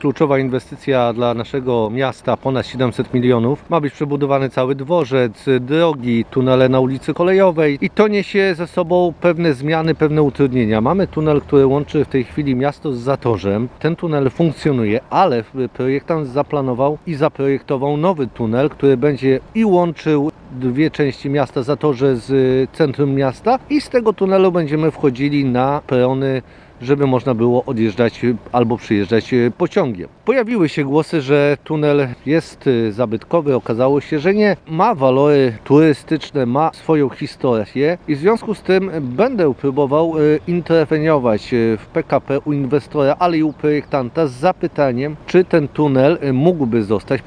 Kluczowa inwestycja dla naszego miasta, ponad 700 milionów. Ma być przebudowany cały dworzec, drogi, tunele na ulicy Kolejowej i to niesie ze sobą pewne zmiany, pewne utrudnienia. Mamy tunel, który łączy w tej chwili miasto z Zatorzem. Ten tunel funkcjonuje, ale projektant zaplanował i zaprojektował nowy tunel, który będzie i łączył dwie części miasta, Zatorze z centrum miasta, i z tego tunelu będziemy wchodzili na perony, żeby można było odjeżdżać albo przyjeżdżać pociągiem. Pojawiły się głosy, że tunel jest zabytkowy. Okazało się, że nie. Ma walory turystyczne, ma swoją historię i w związku z tym będę próbował interweniować w PKP u inwestora, ale i u projektanta z zapytaniem, czy ten tunel mógłby zostać